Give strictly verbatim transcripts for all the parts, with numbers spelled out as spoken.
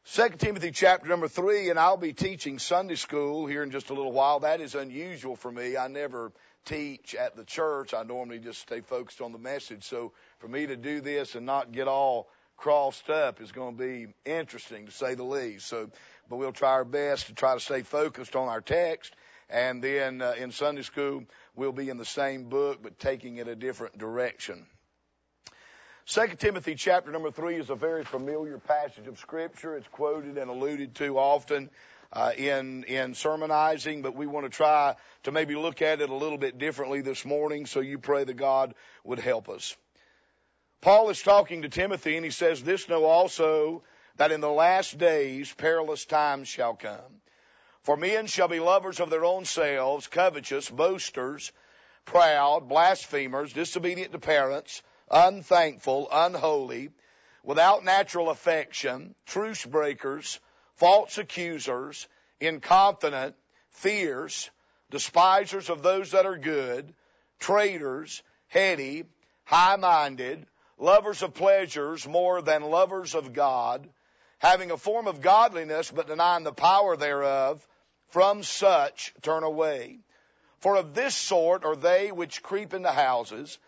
Second Timothy chapter number three, and I'll be teaching Sunday school here in just a little while. That is unusual for me. I never teach at the church. I normally just stay focused on the message. So for me to do this and not get all crossed up is going to be interesting, to say the least. So, but we'll try our best to try to stay focused on our text. And then uh, in Sunday school, we'll be in the same book, but taking it a different direction. Second Timothy chapter number three is a very familiar passage of Scripture. It's quoted and alluded to often uh, in in sermonizing, but we want to try to maybe look at it a little bit differently this morning, so you pray that God would help us. Paul is talking to Timothy, and he says, "This know also, that in the last days perilous times shall come. For men shall be lovers of their own selves, covetous, boasters, proud, blasphemers, disobedient to parents, unthankful, unholy, without natural affection, truce breakers, false accusers, incontinent, fierce, despisers of those that are good, traitors, heady, high-minded, lovers of pleasures more than lovers of God, having a form of godliness but denying the power thereof. From such turn away. For of this sort are they which creep into houses,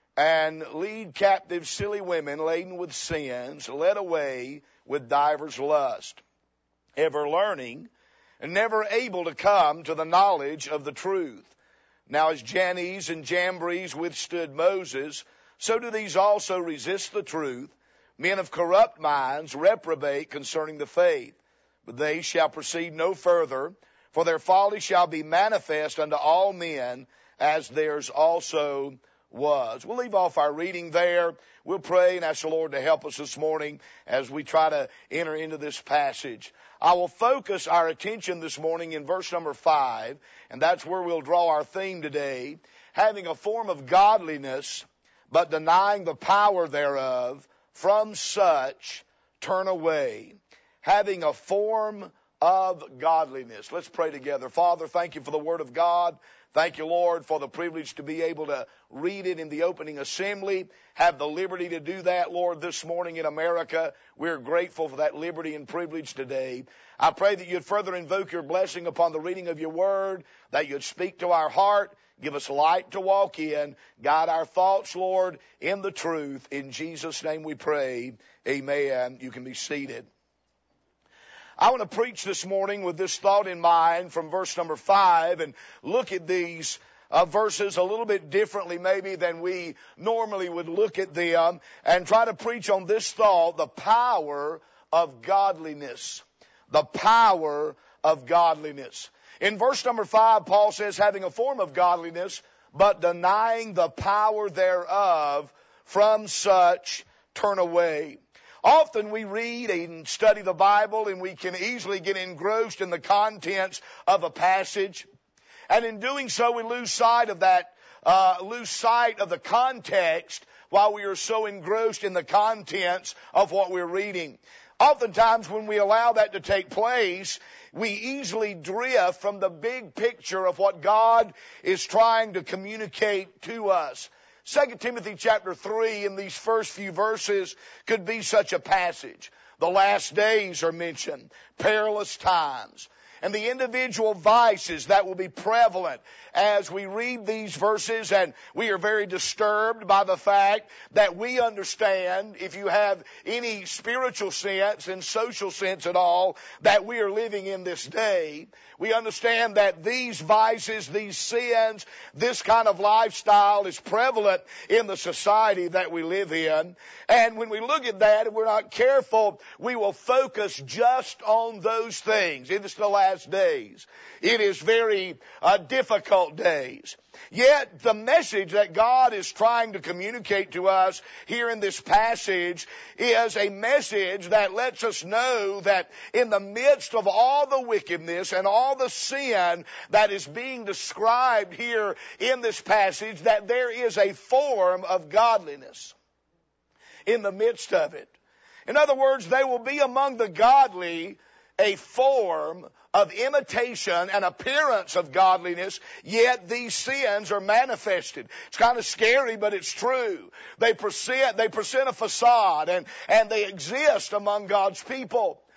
and lead captive silly women laden with sins, led away with divers lust, ever learning, and never able to come to the knowledge of the truth. Now as Jannes and Jambres withstood Moses, so do these also resist the truth. Men of corrupt minds reprobate concerning the faith. But they shall proceed no further, for their folly shall be manifest unto all men, as theirs also was." We'll leave off our reading there. We'll pray and ask the Lord to help us this morning as we try to enter into this passage. I will focus our attention this morning in verse number five, and that's where we'll draw our theme today. Having a form of godliness, but denying the power thereof, from such turn away. Having a form of godliness. Let's pray together. Father, thank you for the Word of God. Thank you, Lord, for the privilege to be able to read it in the opening assembly, have the liberty to do that, Lord, this morning in America. We're grateful for that liberty and privilege today. I pray that you'd further invoke your blessing upon the reading of your Word, that you'd speak to our heart, give us light to walk in, guide our thoughts, Lord, in the truth. In Jesus' name we pray. Amen. You can be seated. I want to preach this morning with this thought in mind from verse number five and look at these uh, verses a little bit differently maybe than we normally would look at them, and try to preach on this thought, the power of godliness. The power of godliness. In verse number five, Paul says, having a form of godliness, but denying the power thereof, from such turn away. Often we read and study the Bible, and we can easily get engrossed in the contents of a passage. And in doing so, we lose sight of that, uh, lose sight of the context while we are so engrossed in the contents of what we're reading. Oftentimes when we allow that to take place, we easily drift from the big picture of what God is trying to communicate to us. Second Timothy chapter three, in these first few verses, could be such a passage. The last days are mentioned, perilous times, and the individual vices that will be prevalent as we read these verses. And we are very disturbed by the fact that we understand, if you have any spiritual sense and social sense at all, that we are living in this day. We understand that these vices, these sins, this kind of lifestyle is prevalent in the society that we live in. And when we look at that and we're not careful, we will focus just on those things. It is the last days. It is very uh, difficult days. Yet the message that God is trying to communicate to us here in this passage is a message that lets us know that in the midst of all the wickedness and all the sin that is being described here in this passage, that there is a form of godliness in the midst of it. In other words, they will be among the godly a form of imitation and appearance of godliness, yet these sins are manifested. It's kind of scary, but it's true. They present, they present a facade, and, and they exist among God's people.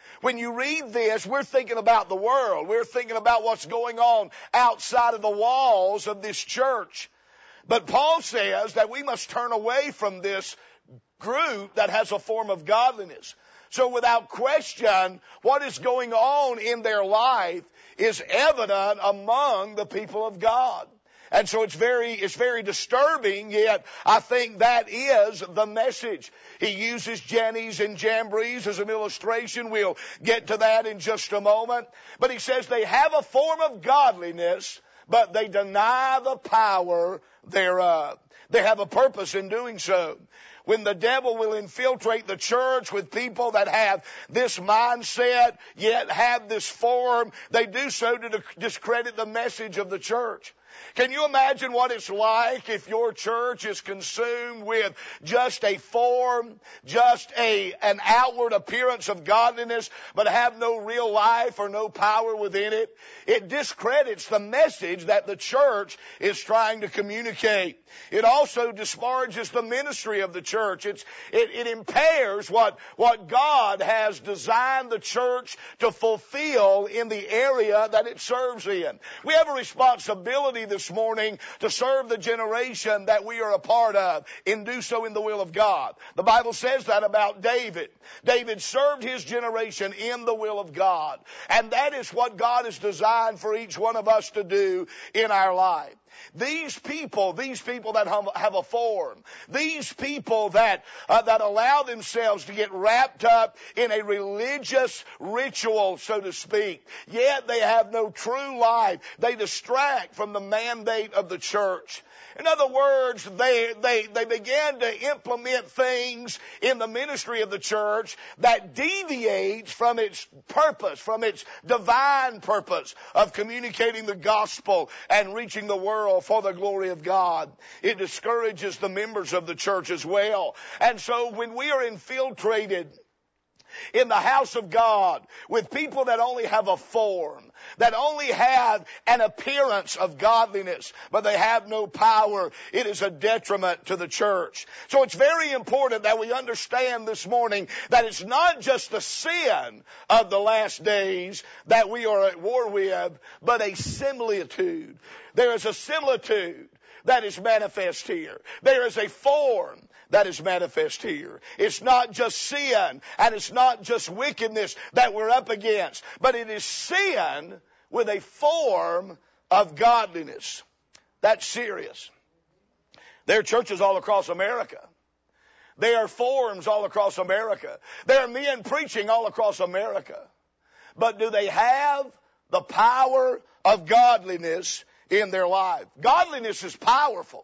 When you read this, we're thinking about the world. We're thinking about what's going on outside of the walls of this church. But Paul says that we must turn away from this group that has a form of godliness. So without question, what is going on in their life is evident among the people of God. And so it's very, it's very disturbing, yet I think that is the message. He uses Jannies and Jambrees as an illustration. We'll get to that in just a moment. But he says they have a form of godliness, but they deny the power thereof. They have a purpose in doing so. When the devil will infiltrate the church with people that have this mindset, yet have this form, they do so to discredit the message of the church. Can you imagine what it's like if your church is consumed with just a form, just a an outward appearance of godliness, but have no real life or no power within it? It discredits the message that the church is trying to communicate. It also disparages the ministry of the church. It's, it, it impairs what, what God has designed the church to fulfill in the area that it serves in. We have a responsibility this morning to serve the generation that we are a part of and do so in the will of God. The Bible says that about David. David served his generation in the will of God. And that is what God has designed for each one of us to do in our life. These people, these people that have a form, these people that uh, that allow themselves to get wrapped up in a religious ritual, so to speak, yet they have no true life. They distract from the mandate of the church. In other words, they, they, they began to implement things in the ministry of the church that deviates from its purpose, from its divine purpose of communicating the gospel and reaching the world for the glory of God. It discourages the members of the church as well. And so when we are infiltrated in the house of God with people that only have a form, that only have an appearance of godliness, but they have no power, it is a detriment to the church. So it's very important that we understand this morning that it's not just the sin of the last days that we are at war with, but a similitude. There is a similitude that is manifest here. There is a form that is manifest here. It's not just sin and it's not just wickedness that we're up against, but it is sin with a form of godliness. That's serious. There are churches all across America. There are forms all across America. There are men preaching all across America. But do they have the power of godliness in their life? Godliness is powerful.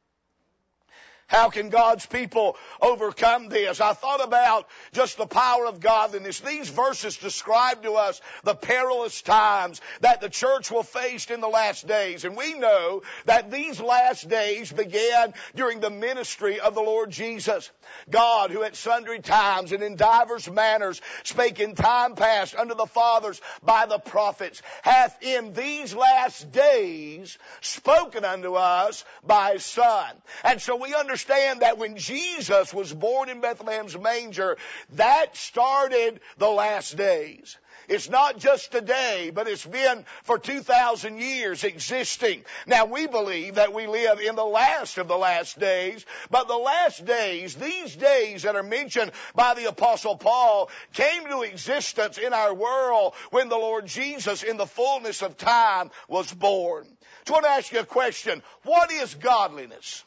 How can God's people overcome this? I thought about just the power of godliness. These verses describe to us the perilous times that the church will face in the last days. And we know that these last days began during the ministry of the Lord Jesus. God, who at sundry times and in divers manners spake in time past unto the fathers by the prophets, hath in these last days spoken unto us by His Son. And so we understand Understand that when Jesus was born in Bethlehem's manger, that started the last days. It's not just today, but it's been for two thousand years existing. Now we believe that we live in the last of the last days, but the last days, these days that are mentioned by the Apostle Paul, came to existence in our world when the Lord Jesus, in the fullness of time, was born. So I want to ask you a question. What is godliness?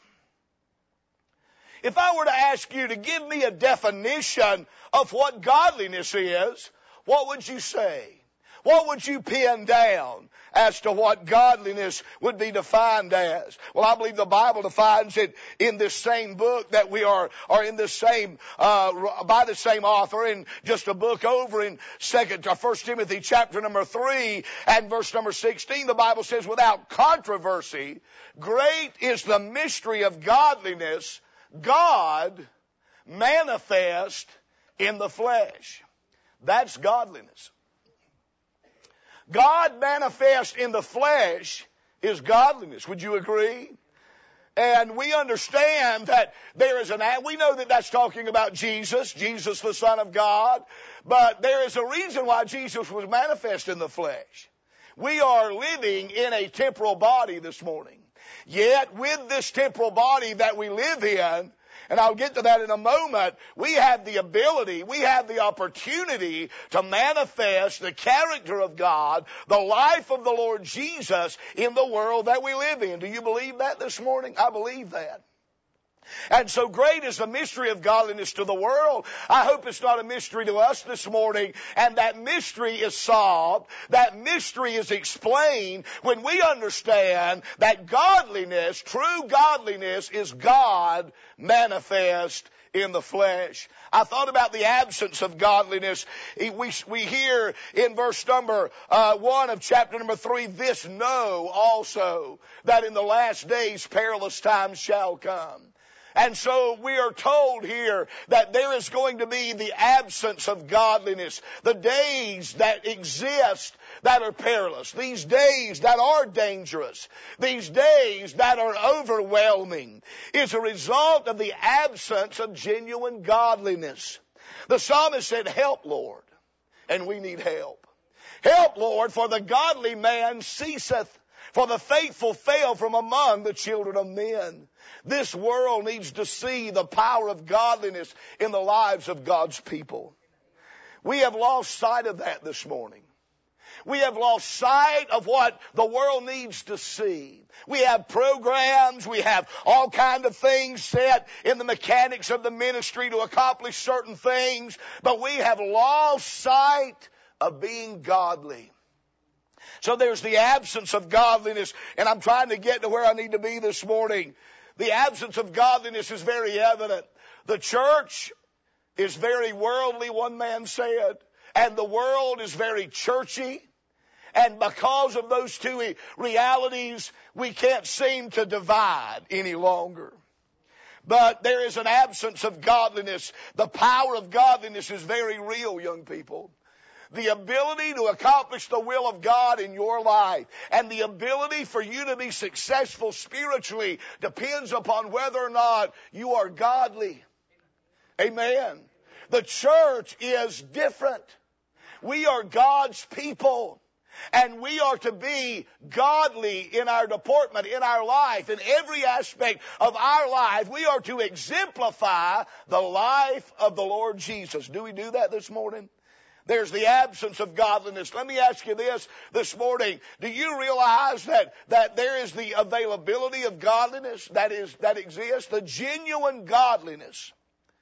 If I were to ask you to give me a definition of what godliness is, what would you say? What would you pin down as to what godliness would be defined as? Well, I believe the Bible defines it in this same book that we are, are in this same, uh, by the same author, in just a book over in second, or First Timothy chapter number three and verse number sixteen. The Bible says, without controversy, great is the mystery of godliness, God manifest in the flesh. That's godliness. God manifest in the flesh is godliness. Would you agree? And we understand that there is an, we know that that's talking about Jesus, Jesus the Son of God, but there is a reason why Jesus was manifest in the flesh. We are living in a temporal body this morning. Yet with this temporal body that we live in, and I'll get to that in a moment, we have the ability, we have the opportunity to manifest the character of God, the life of the Lord Jesus in the world that we live in. Do you believe that this morning? I believe that. And so great is the mystery of godliness to the world. I hope it's not a mystery to us this morning. And that mystery is solved, that mystery is explained when we understand that godliness, true godliness, is God manifest in the flesh. I thought about the absence of godliness. We, we hear in verse number uh, one of chapter number three, this know also that in the last days perilous times shall come. And so we are told here that there is going to be the absence of godliness. The days that exist that are perilous. These days that are dangerous. These days that are overwhelming is a result of the absence of genuine godliness. The psalmist said, help, Lord. And we need help. Help, Lord, for the godly man ceaseth, for the faithful fail from among the children of men. This world needs to see the power of godliness in the lives of God's people. We have lost sight of that this morning. We have lost sight of what the world needs to see. We have programs, we have all kinds of things set in the mechanics of the ministry to accomplish certain things, but we have lost sight of being godly. So there's the absence of godliness, and I'm trying to get to where I need to be this morning. The absence of godliness is very evident. The church is very worldly, one man said, and the world is very churchy. And because of those two realities, we can't seem to divide any longer. But there is an absence of godliness. The power of godliness is very real, young people. The ability to accomplish the will of God in your life and the ability for you to be successful spiritually depends upon whether or not you are godly. Amen. The church is different. We are God's people. And we are to be godly in our deportment, in our life, in every aspect of our life. We are to exemplify the life of the Lord Jesus. Do we do that this morning? There's the absence of godliness. Let me ask you this this morning. Do you realize that, that there is the availability of godliness that is, that exists? The genuine godliness.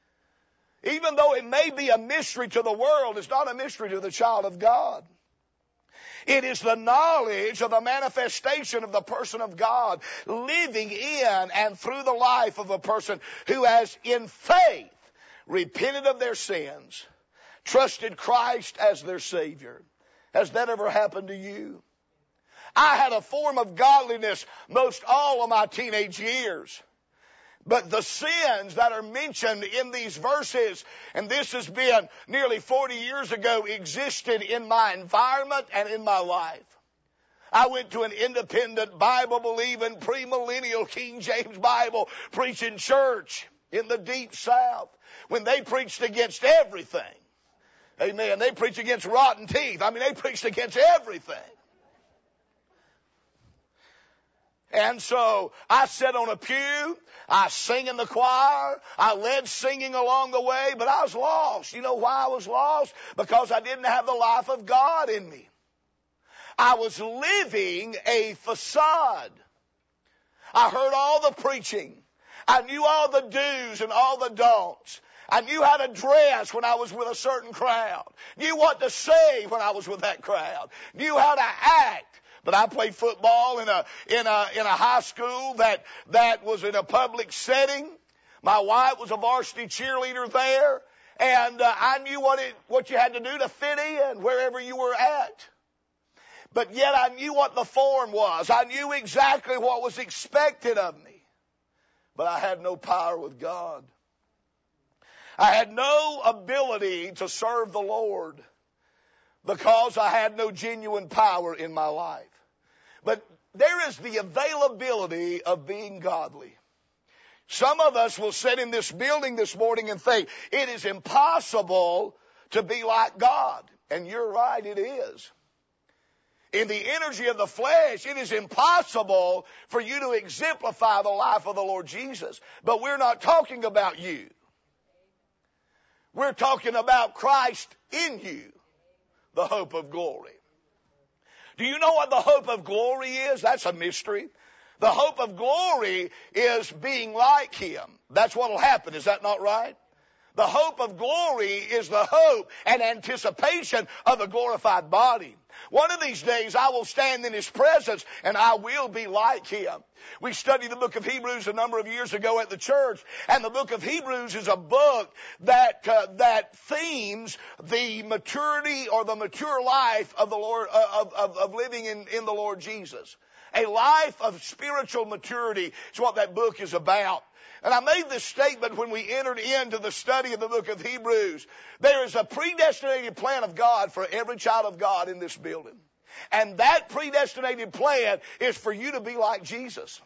Even though it may be a mystery to the world, it's not a mystery to the child of God. It is the knowledge of the manifestation of the person of God living in and through the life of a person who has in faith repented of their sins, trusted Christ as their Savior. Has that ever happened to you? I had a form of godliness most all of my teenage years. But the sins that are mentioned in these verses, and this has been nearly forty years ago, existed in my environment and in my life. I went to an independent, Bible-believing, premillennial King James Bible preaching church in the deep South when they preached against everything. Amen. They preached against rotten teeth. I mean, they preached against everything. And so I sat on a pew, I sang in the choir, I led singing along the way, but I was lost. You know why I was lost? Because I didn't have the life of God in me. I was living a facade. I heard all the preaching. I knew all the do's and all the don'ts. I knew how to dress when I was with a certain crowd. Knew what to say when I was with that crowd. Knew how to act. But I played football in a in a in a high school that that was in a public setting. My wife was a varsity cheerleader there, and uh, I knew what it what you had to do to fit in wherever you were at. But yet I knew what the form was. I knew exactly what was expected of me. But I had no power with God. I had no ability to serve the Lord because I had no genuine power in my life. But there is the availability of being godly. Some of us will sit in this building this morning and think, it is impossible to be like God. And you're right, it is. In the energy of the flesh, it is impossible for you to exemplify the life of the Lord Jesus. But we're not talking about you. We're talking about Christ in you, the hope of glory. Do you know what the hope of glory is? That's a mystery. The hope of glory is being like Him. That's what will happen. Is that not right? The hope of glory is the hope and anticipation of a glorified body. One of these days I will stand in His presence and I will be like Him. We studied the book of Hebrews a number of years ago at the church, and the book of Hebrews is a book that uh, that themes the maturity or the mature life of the Lord uh, of, of of living in in the Lord Jesus. A life of spiritual maturity is what that book is about. And I made this statement when we entered into the study of the book of Hebrews. There is a predestinated plan of God for every child of God in this building. And that predestinated plan is for you to be like Jesus.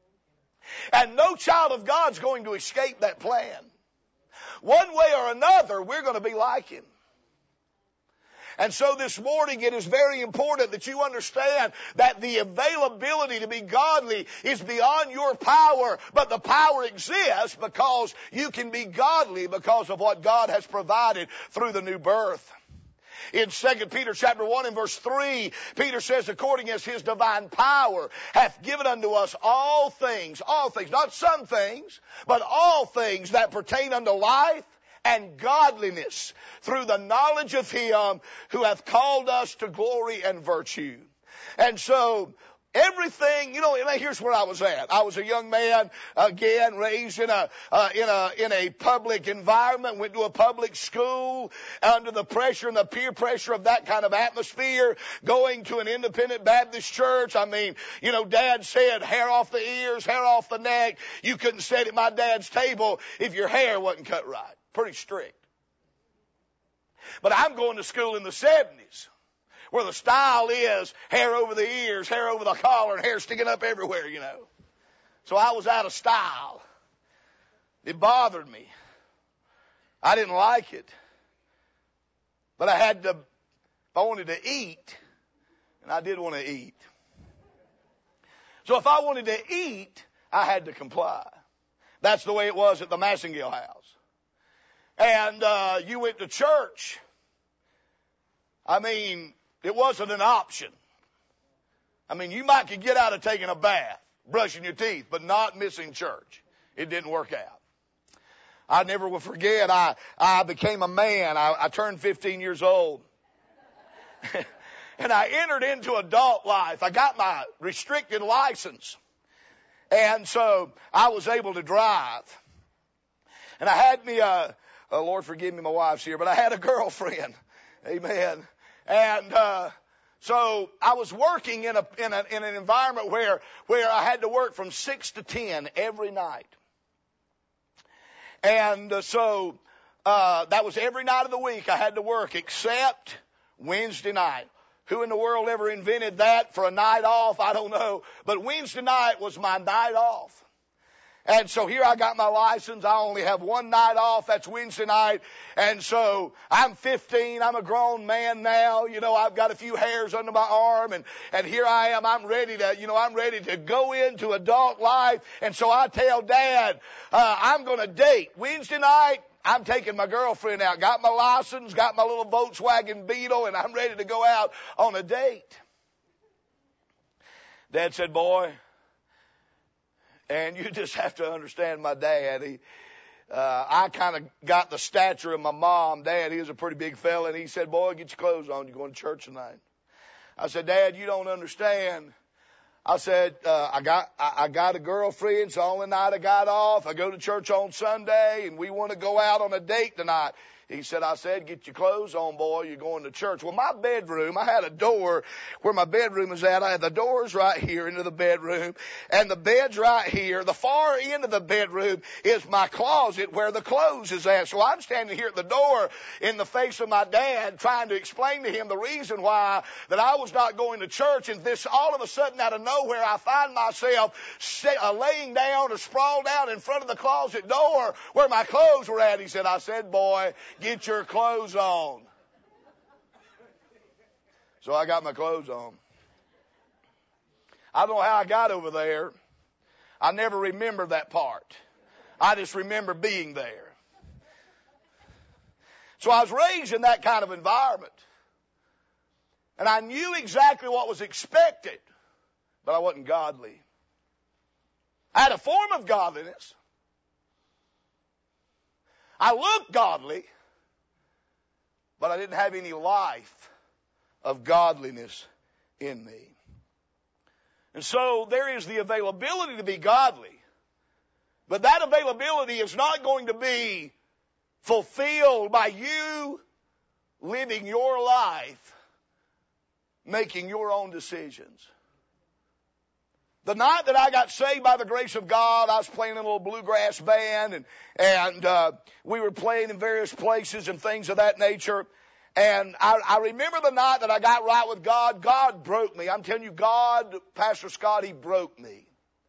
And no child of God is going to escape that plan. One way or another, we're going to be like Him. And so this morning it is very important that you understand that the availability to be godly is beyond your power, but the power exists because you can be godly because of what God has provided through the new birth. In Second Peter chapter one and verse three, Peter says, according as His divine power hath given unto us all things, all things, not some things, but all things that pertain unto life and godliness through the knowledge of Him who hath called us to glory and virtue. And so everything, you know, here's where I was at. I was a young man, again, raised in a, uh, in a, in a public environment, went to a public school under the pressure and the peer pressure of that kind of atmosphere, going to an independent Baptist church. I mean, you know, Dad said hair off the ears, hair off the neck. You couldn't sit at my dad's table if your hair wasn't cut right. Pretty strict. But I'm going to school in the seventies, where the style is hair over the ears, hair over the collar, and hair sticking up everywhere, you know. So I was out of style. It bothered me. I didn't like it. But I had to, if I wanted to eat, and I did want to eat. So if I wanted to eat, I had to comply. That's the way it was at the Massengill house. And uh, you went to church. I mean, it wasn't an option. I mean, you might could get out of taking a bath, brushing your teeth, but not missing church. It didn't work out. I never will forget, I, I became a man. I, I turned fifteen years old. And I entered into adult life. I got my restricted license. And so I was able to drive. And I had me a... Oh, Lord, forgive me, my wife's here, but I had a girlfriend. Amen. And, uh, so I was working in a, in a, in an environment where, where I had to work from six to ten every night. And uh, so, uh, that was every night of the week I had to work except Wednesday night. Who in the world ever invented that for a night off? I don't know. But Wednesday night was my night off. And so here I got my license. I only have one night off. That's Wednesday night. And so I'm fifteen. I'm a grown man now. You know, I've got a few hairs under my arm. And, and here I am. I'm ready to, you know, I'm ready to go into adult life. And so I tell Dad, uh, I'm going to date. Wednesday night, I'm taking my girlfriend out. Got my license, got my little Volkswagen Beetle, and I'm ready to go out on a date. Dad said, boy, and you just have to understand my dad. He, uh, I kind of got the stature of my mom. Dad, he was a pretty big fella, and he said, boy, get your clothes on. You're going to church tonight. I said, Dad, you don't understand. I said, uh, I got, I, I got a girlfriend. It's the only night I got off. I go to church on Sunday, and we want to go out on a date tonight. He said, I said, get your clothes on, boy. You're going to church. Well, my bedroom, I had a door where my bedroom is at. I had the doors right here into the bedroom, and the bed's right here. The far end of the bedroom is my closet where the clothes is at. So I'm standing here at the door in the face of my dad trying to explain to him the reason why that I was not going to church. And this, all of a sudden, out of nowhere, I find myself laying down or sprawled out in front of the closet door where my clothes were at. He said, I said, boy, get your clothes on. So I got my clothes on. I don't know how I got over there. I never remember that part. I just remember being there. So I was raised in that kind of environment. And I knew exactly what was expected, but I wasn't godly. I had a form of godliness. I looked godly, but I didn't have any life of godliness in me. And so there is the availability to be godly, but that availability is not going to be fulfilled by you living your life, making your own decisions. The night that I got saved by the grace of God, I was playing in a little bluegrass band, and and uh, we were playing in various places and things of that nature. And I, I remember the night that I got right with God. God broke me. I'm telling you, God, Pastor Scott, He broke me.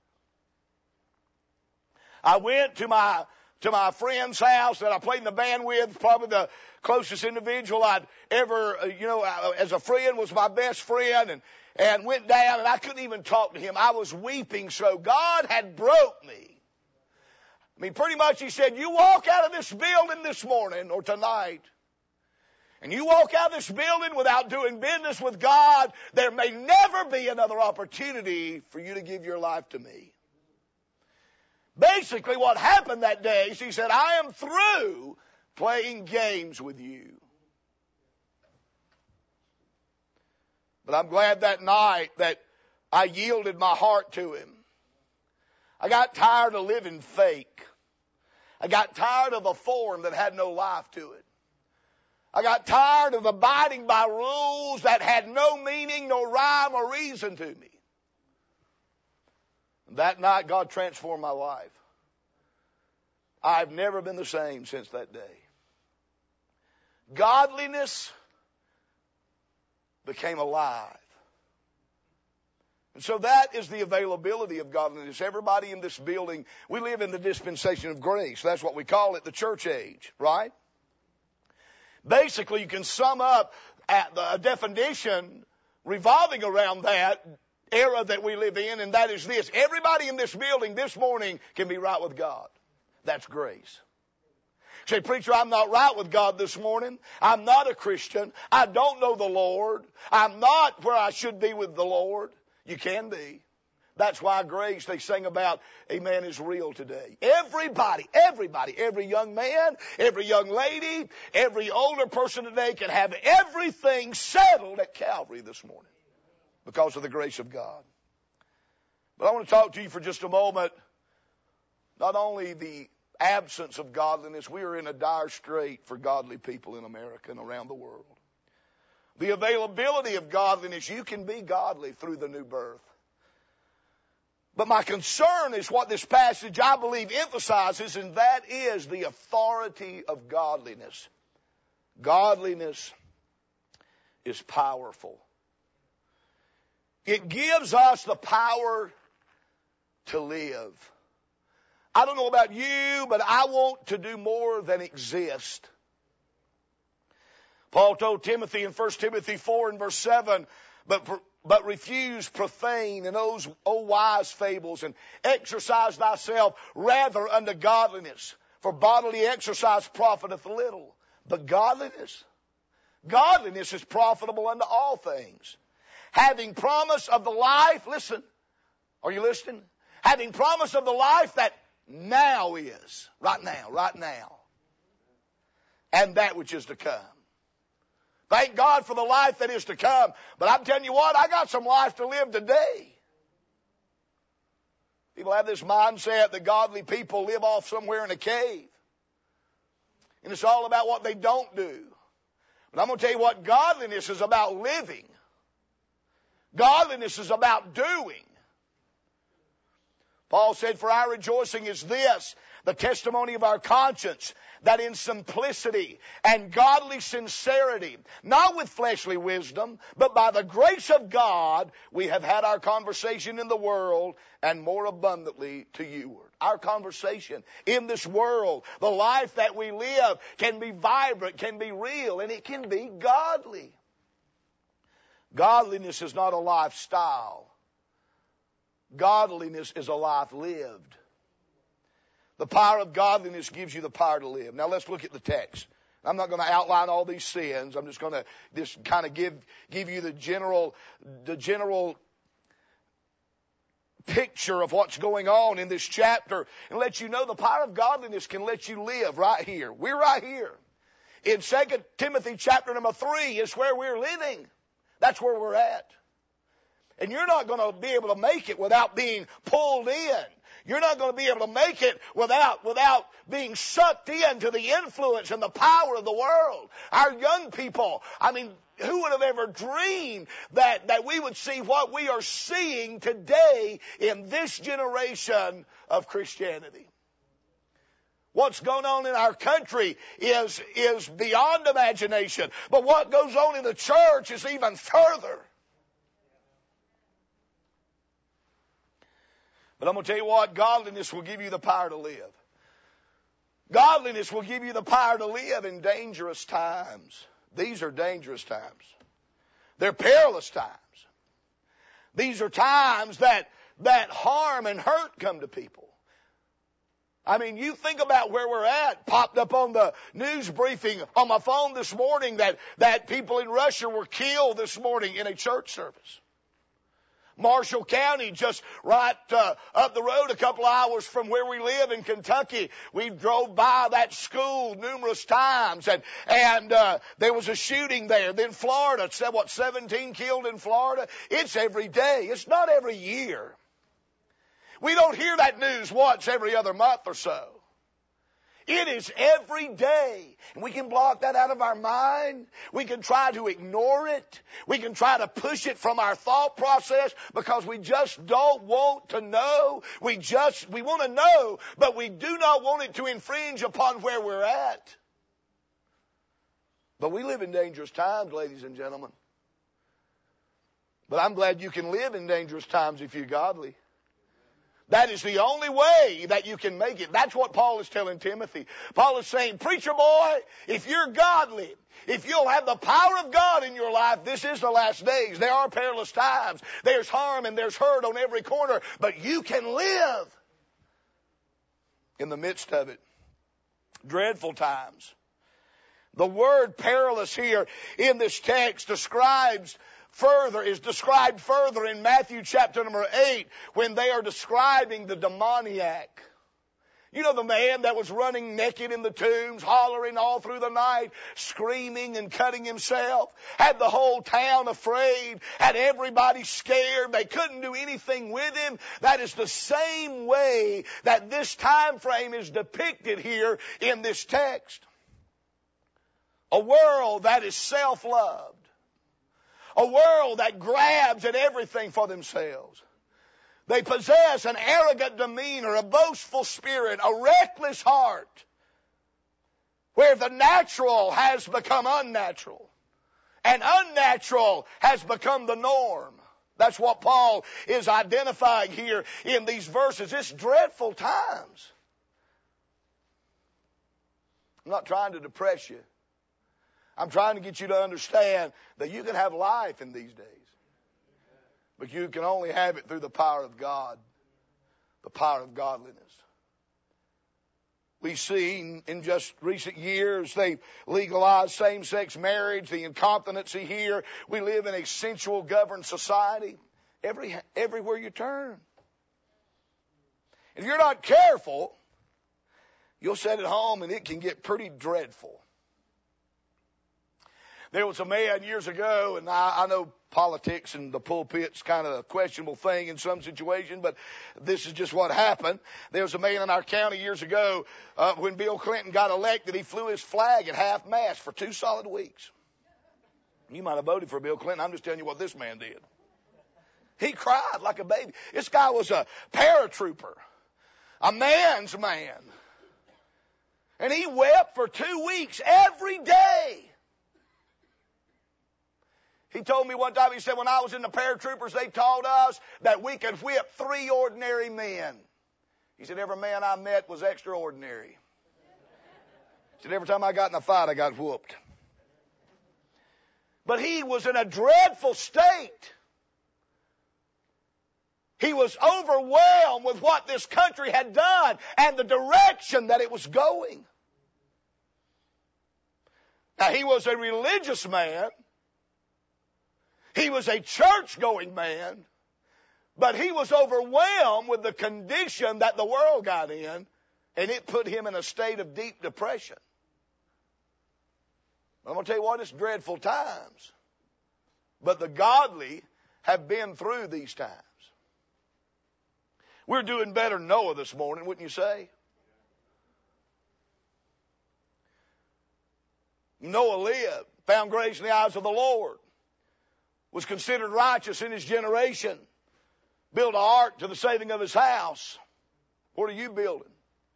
I went to my to my friend's house that I played in the band with, probably the closest individual I'd ever, you know, as a friend, was my best friend, and and went down, and I couldn't even talk to him. I was weeping so. God had broke me. I mean, pretty much He said, you walk out of this building this morning or tonight, and you walk out of this building without doing business with God, there may never be another opportunity for you to give your life to me. Basically, what happened that day is He said, I am through playing games with you. But I'm glad that night that I yielded my heart to Him. I got tired of living fake. I got tired of a form that had no life to it. I got tired of abiding by rules that had no meaning, no rhyme or reason to me. That night, God transformed my life. I've never been the same since that day. Godliness became alive. And so that is the availability of godliness. Everybody in this building, we live in the dispensation of grace. That's what we call it, the church age, right? Basically, you can sum up a definition revolving around that era that we live in, and that is this. Everybody in this building this morning can be right with God. That's grace. Say, preacher, I'm not right with God this morning. I'm not a Christian. I don't know the Lord. I'm not where I should be with the Lord. You can be. That's why grace, they sing about, amen, is real today. Everybody, everybody, every young man, every young lady, every older person today can have everything settled at Calvary this morning because of the grace of God. But I want to talk to you for just a moment, not only the absence of godliness. We are in a dire strait for godly people in America and around the world. The availability of godliness, you can be godly through the new birth. But my concern is what this passage, I believe, emphasizes, and that is the authority of godliness. Godliness is powerful. It gives us the power to live. I don't know about you, but I want to do more than exist. Paul told Timothy in First Timothy four and verse seven, but, but refuse profane and those old wise fables, and exercise thyself rather unto godliness. For bodily exercise profiteth little, but godliness, godliness is profitable unto all things. Having promise of the life, listen, are you listening? Having promise of the life that now is, right now, right now, and that which is to come. Thank God for the life that is to come. But I'm telling you what, I got some life to live today. People have this mindset that godly people live off somewhere in a cave. And it's all about what they don't do. But I'm going to tell you what godliness is about living. Godliness is about doing. Paul said, for our rejoicing is this, the testimony of our conscience, that in simplicity and godly sincerity, not with fleshly wisdom, but by the grace of God, we have had our conversation in the world, and more abundantly to you. Our conversation in this world, the life that we live, can be vibrant, can be real, and it can be godly. Godliness is not a lifestyle. Godliness is a life lived. The power of godliness gives you the power to live. Now let's look at the text. I'm not going to outline all these sins. I'm just going to just kind of give give you the general the general picture of what's going on in this chapter and let you know the power of godliness can let you live right here. We're right here. In Second Timothy chapter number three is where we're living. That's where we're at. And you're not going to be able to make it without being pulled in. You're not going to be able to make it without, without being sucked into the influence and the power of the world. Our young people, I mean, who would have ever dreamed that, that we would see what we are seeing today in this generation of Christianity? What's going on in our country is, is beyond imagination. But what goes on in the church is even further. But I'm going to tell you what, godliness will give you the power to live. Godliness will give you the power to live in dangerous times. These are dangerous times. They're perilous times. These are times that, that harm and hurt come to people. I mean, you think about where we're at. Popped up on the news briefing on my phone this morning that, that people in Russia were killed this morning in a church service. Marshall County, just right uh, up the road a couple of hours from where we live in Kentucky. We drove by that school numerous times, and and uh, there was a shooting there. Then Florida, said what, seventeen killed in Florida? It's every day. It's not every year. We don't hear that news once every other month or so. It is every day. And we can block that out of our mind. We can try to ignore it. We can try to push it from our thought process because we just don't want to know. We just, we want to know, but we do not want it to infringe upon where we're at. But we live in dangerous times, ladies and gentlemen. But I'm glad you can live in dangerous times if you're godly. That is the only way that you can make it. That's what Paul is telling Timothy. Paul is saying, preacher boy, if you're godly, if you'll have the power of God in your life, this is the last days. There are perilous times. There's harm and there's hurt on every corner, but you can live in the midst of it. Dreadful times. The word perilous here in this text describes further, is described further in Matthew chapter number eight when they are describing the demoniac. You know, the man that was running naked in the tombs, hollering all through the night, screaming and cutting himself, had the whole town afraid, had everybody scared. They couldn't do anything with him. That is the same way that this time frame is depicted here in this text. A world that is self-loved. A world that grabs at everything for themselves. They possess an arrogant demeanor, a boastful spirit, a reckless heart, where the natural has become unnatural, and unnatural has become the norm. That's what Paul is identifying here in these verses. It's dreadful times. I'm not trying to depress you. I'm trying to get you to understand that you can have life in these days. But you can only have it through the power of God, the power of godliness. We've seen in just recent years they've legalized same-sex marriage, the incontinency here. We live in a sensual-governed society. Every, everywhere you turn. If you're not careful, you'll sit at home and it can get pretty dreadful. There was a man years ago, and I, I know politics and the pulpit's kind of a questionable thing in some situation, but this is just what happened. There was a man in our county years ago, uh, when Bill Clinton got elected, he flew his flag at half-mast for two solid weeks. You might have voted for Bill Clinton. I'm just telling you what this man did. He cried like a baby. This guy was a paratrooper, a man's man. And he wept for two weeks every day. He told me one time, he said, when I was in the paratroopers, they taught us that we could whip three ordinary men. He said, every man I met was extraordinary. He said, every time I got in a fight, I got whooped. But he was in a dreadful state. He was overwhelmed with what this country had done and the direction that it was going. Now, he was a religious man. He was a church-going man. But he was overwhelmed with the condition that the world got in, and it put him in a state of deep depression. I'm going to tell you what, it's dreadful times. But the godly have been through these times. We're doing better than Noah this morning, wouldn't you say? Noah lived, found grace in the eyes of the Lord, was considered righteous in his generation, built an ark to the saving of his house. What are you building?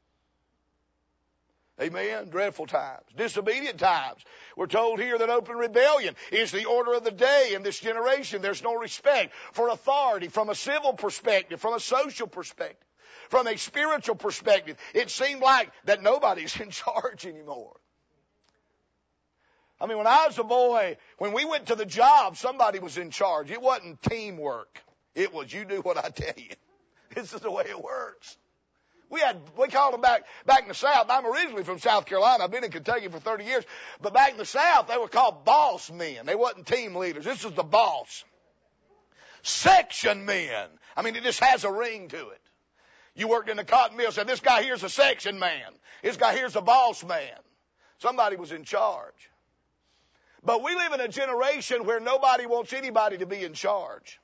Amen. Dreadful times. Disobedient times. We're told here that open rebellion is the order of the day in this generation. There's no respect for authority from a civil perspective, from a social perspective, from a spiritual perspective. It seemed like that nobody's in charge anymore. I mean, when I was a boy, when we went to the job, somebody was in charge. It wasn't teamwork. It was, you do what I tell you. This is the way it works. We had, we called them back, back in the South. I'm originally from South Carolina. I've been in Kentucky for thirty years. But back in the South, they were called boss men. They wasn't team leaders. This is the boss. Section men. I mean, it just has a ring to it. You worked in the cotton mill, said, this guy here's a section man. This guy here's a boss man. Somebody was in charge. But we live in a generation where nobody wants anybody to be in charge.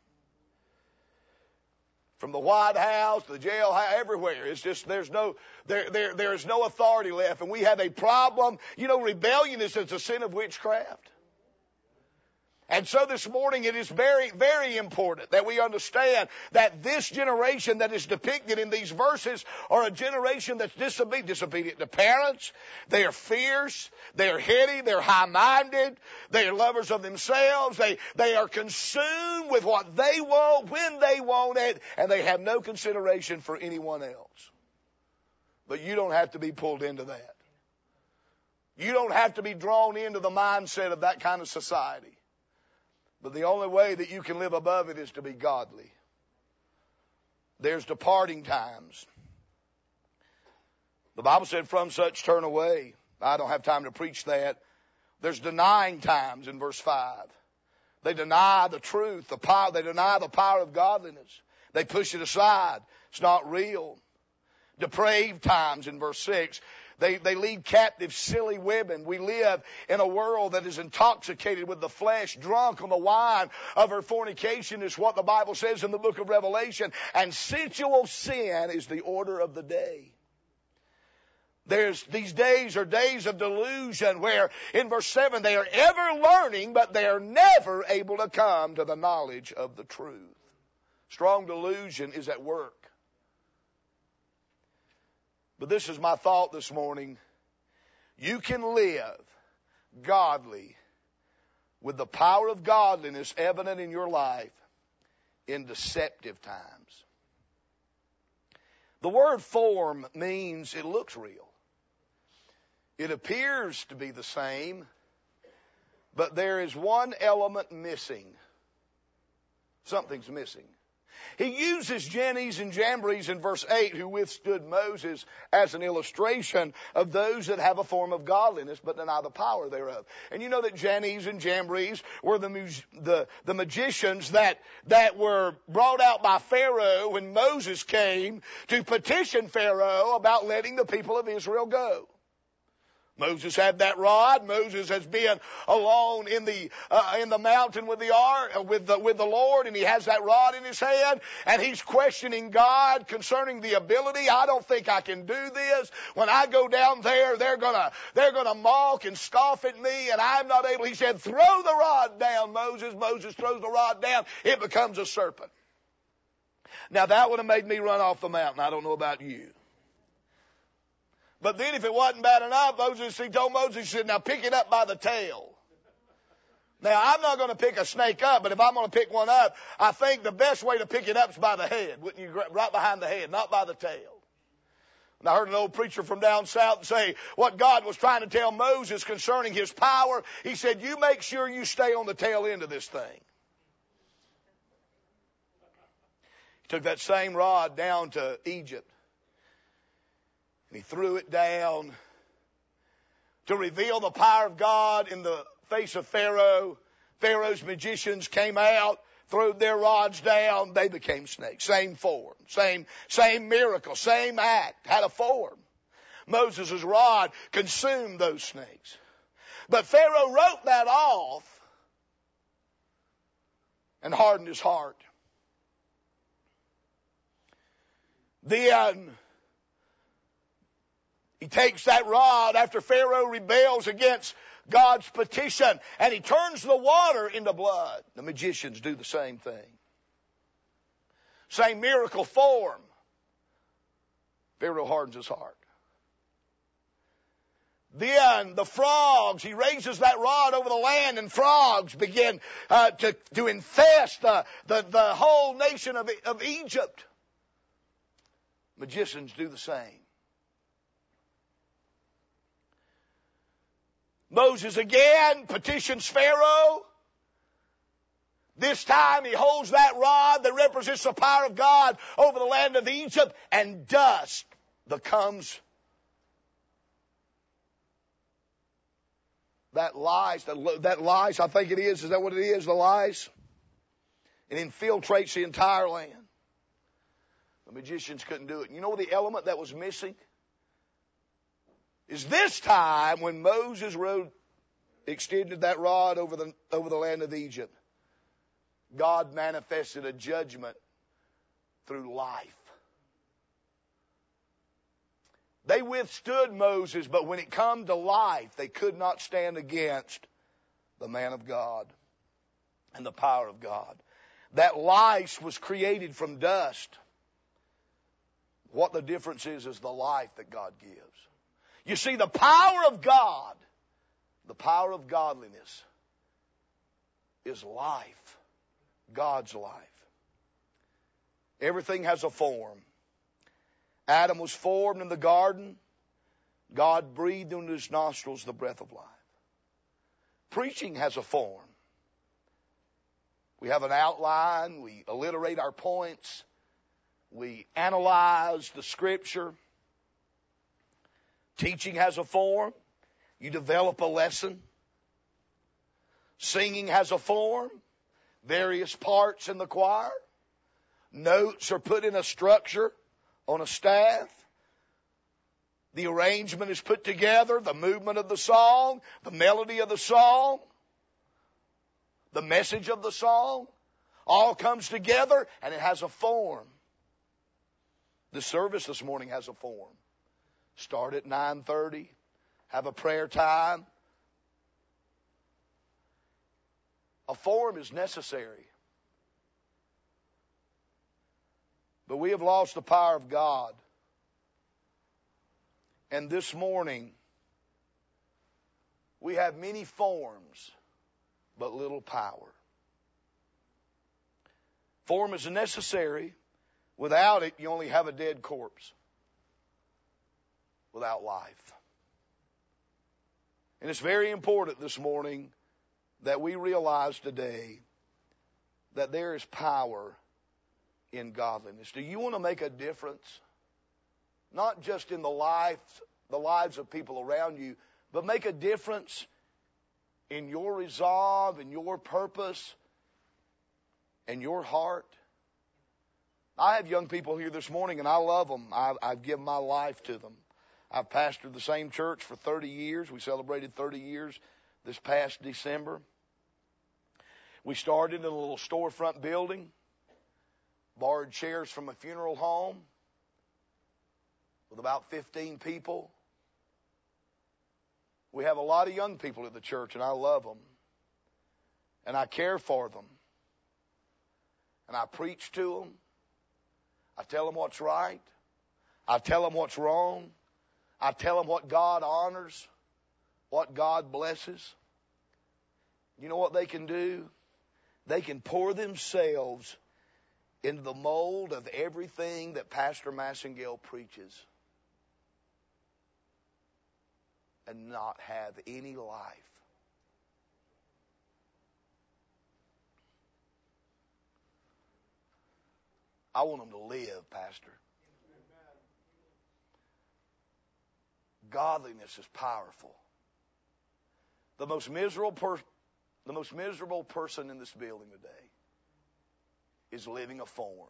From the White House to the jailhouse, everywhere. It's just, there's no, there, there, there's no authority left. And we have a problem. You know, rebellion is a sin of witchcraft. And so this morning it is very, very important that we understand that this generation that is depicted in these verses are a generation that's disobedient, disobedient to parents. They are fierce. They are heady. They're high-minded. They are lovers of themselves. They, they are consumed with what they want, when they want it, and they have no consideration for anyone else. But you don't have to be pulled into that. You don't have to be drawn into the mindset of that kind of society. But the only way that you can live above it is to be godly. There's departing times. The Bible said, from such turn away. I don't have time to preach that. There's denying times in verse five. They deny the truth, the power. They deny the power of godliness. They push it aside. It's not real. Depraved times in verse six. They, they lead captive silly women. We live in a world that is intoxicated with the flesh, drunk on the wine of her fornication is what the Bible says in the book of Revelation. And sensual sin is the order of the day. There's, these days are days of delusion where in verse seven they are ever learning, but they are never able to come to the knowledge of the truth. Strong delusion is at work. But this is my thought this morning. You can live godly with the power of godliness evident in your life in deceptive times. The word form means it looks real. It appears to be the same, but there is one element missing. Something's missing. He uses Jannes and Jambres in verse eight, who withstood Moses, as an illustration of those that have a form of godliness but deny the power thereof. And you know that Jannes and Jambres were the, the, the magicians that, that were brought out by Pharaoh when Moses came to petition Pharaoh about letting the people of Israel go. Moses had that rod. Moses has been alone in the uh, in the mountain with the ark, with the with the Lord, and he has that rod in his hand, and he's questioning God concerning the ability. I don't think I can do this. When I go down there, they're gonna they're gonna mock and scoff at me, and I'm not able. He said, "Throw the rod down, Moses." Moses throws the rod down. It becomes a serpent. Now that would have made me run off the mountain. I don't know about you. But then if it wasn't bad enough, Moses, he told Moses, he said, now pick it up by the tail. Now, I'm not going to pick a snake up, but if I'm going to pick one up, I think the best way to pick it up is by the head. Wouldn't you? Right behind the head, not by the tail. And I heard an old preacher from down south say what God was trying to tell Moses concerning his power. He said, you make sure you stay on the tail end of this thing. He took that same rod down to Egypt. And he threw it down to reveal the power of God in the face of Pharaoh. Pharaoh's magicians came out, threw their rods down. They became snakes. Same form, same, same miracle, same act, had a form. Moses' rod consumed those snakes. But Pharaoh wrote that off and hardened his heart. Then he takes that rod after Pharaoh rebels against God's petition, and he turns the water into blood. The magicians do the same thing. Same miracle form. Pharaoh hardens his heart. Then the frogs, he raises that rod over the land, and frogs begin uh, to, to infest the, the, the whole nation of, of Egypt. Magicians do the same. Moses again petitions Pharaoh. This time he holds that rod that represents the power of God over the land of Egypt, and dust becomes that lies, that, that lies, I think it is, is that what it is, the lies? It infiltrates the entire land. The magicians couldn't do it. You know the element that was missing? Is this time when Moses rode, extended that rod over the, over the land of Egypt, God manifested a judgment through life. They withstood Moses, but when it come to life, they could not stand against the man of God and the power of God. That lice was created from dust. What the difference is, is the life that God gives. You see, the power of God, the power of godliness, is life. God's life. Everything has a form. Adam was formed in the garden. God breathed into his nostrils the breath of life. Preaching has a form. We have an outline. We alliterate our points. We analyze the scripture. Teaching has a form. You develop a lesson. Singing has a form. Various parts in the choir. Notes are put in a structure on a staff. The arrangement is put together. The movement of the song. The melody of the song. The message of the song. All comes together and it has a form. The service this morning has a form. Start at nine thirty. Have a prayer time. A form is necessary. But we have lost the power of God. And this morning, we have many forms, but little power. Form is necessary. Without it, you only have a dead corpse. Without life. And it's very important this morning that we realize today that there is power in godliness. Do you want to make a difference? Not just in the lives, the lives of people around you, but make a difference in your resolve, in your purpose, and your heart. I have young people here this morning, and I love them. I, I've given my life to them. I've pastored the same church for thirty years. We celebrated thirty years this past December. We started in a little storefront building, borrowed chairs from a funeral home with about fifteen people. We have a lot of young people at the church, and I love them. And I care for them. And I preach to them. I tell them what's right. I tell them what's wrong. I tell them what God honors, what God blesses. You know what they can do? They can pour themselves into the mold of everything that Pastor Massengale preaches and not have any life. I want them to live, Pastor. Godliness is powerful. The most miserable per- the most miserable person in this building today is living a form.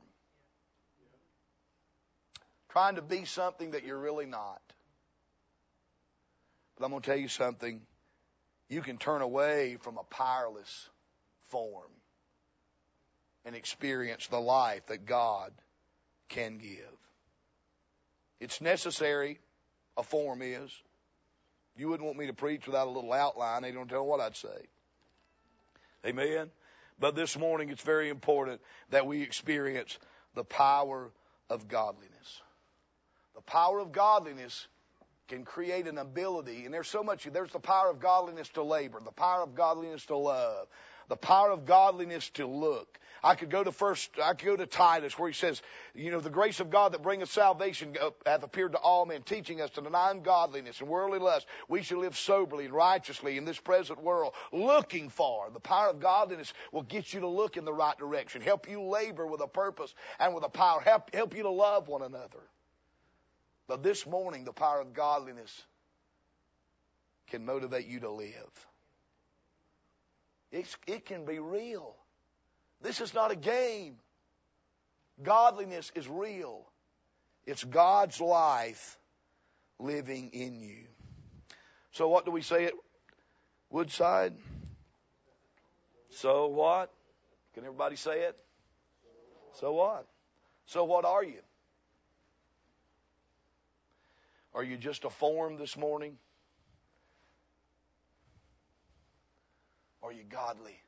Trying to be something that you're really not. But I'm going to tell you something. You can turn away from a powerless form and experience the life that God can give. It's necessary, a form is. You wouldn't want me to preach without a little outline. They don't tell what I'd say. Amen? But this morning it's very important that we experience the power of godliness. The power of godliness can create an ability, and there's so much, there's the power of godliness to labor, the power of godliness to love, the power of godliness to look. I could go to first, I could go to Titus where he says, you know, the grace of God that bringeth salvation hath appeared to all men, teaching us to deny ungodliness and worldly lust. We should live soberly and righteously in this present world, looking for. The power of godliness will get you to look in the right direction, help you labor with a purpose and with a power, help, help you to love one another. But this morning, the power of godliness can motivate you to live. It's, it can be real. This is not a game. Godliness is real. It's God's life living in you. So what do we say at Woodside? So what? Can everybody say it? So what? So what are you? Are you just a form this morning? Are you godly?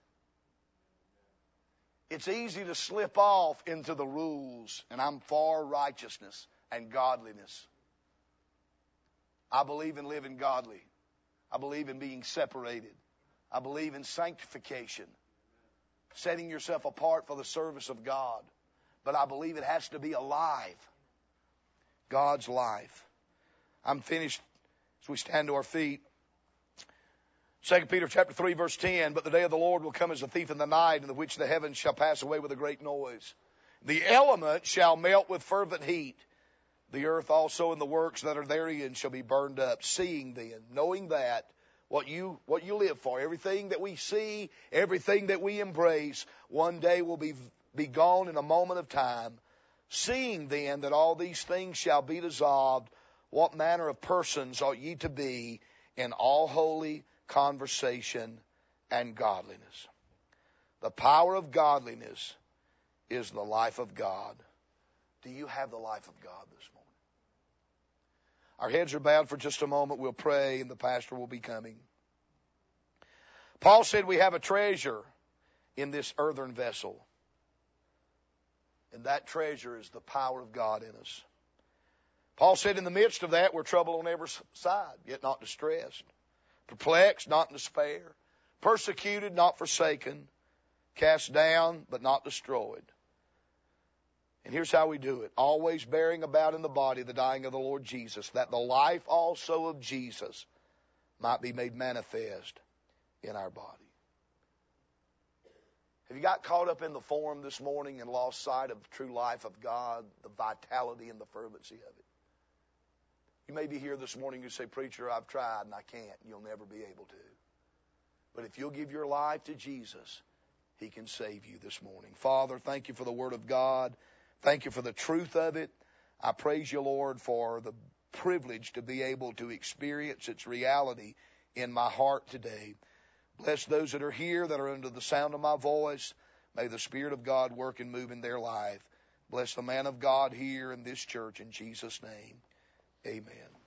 It's easy to slip off into the rules, and I'm for righteousness and godliness. I believe in living godly. I believe in being separated. I believe in sanctification, setting yourself apart for the service of God. But I believe it has to be alive. God's life. I'm finished as we stand to our feet. Second Peter chapter three, verse ten, but the day of the Lord will come as a thief in the night, in the which the heavens shall pass away with a great noise. The elements shall melt with fervent heat. The earth also and the works that are therein shall be burned up. Seeing then, knowing that, what you, what you live for, everything that we see, everything that we embrace, one day will be, be gone in a moment of time. Seeing then that all these things shall be dissolved, what manner of persons ought ye to be in all holy conversation and godliness? The power of godliness is the life of God. Do you have the life of God this morning? Our heads are bowed for just a moment. We'll pray and the pastor will be coming. Paul said we have a treasure in this earthen vessel. And that treasure is the power of God in us. Paul said in the midst of that, we're troubled on every side, yet not distressed. Perplexed, not in despair. Persecuted, not forsaken. Cast down, but not destroyed. And here's how we do it. Always bearing about in the body the dying of the Lord Jesus, that the life also of Jesus might be made manifest in our body. Have you got caught up in the form this morning and lost sight of the true life of God, the vitality and the fervency of it? You may be here this morning and say, preacher, I've tried and I can't. You'll never be able to. But if you'll give your life to Jesus, he can save you this morning. Father, thank you for the word of God. Thank you for the truth of it. I praise you, Lord, for the privilege to be able to experience its reality in my heart today. Bless those that are here, that are under the sound of my voice. May the Spirit of God work and move in their life. Bless the man of God here in this church in Jesus' name. Amen.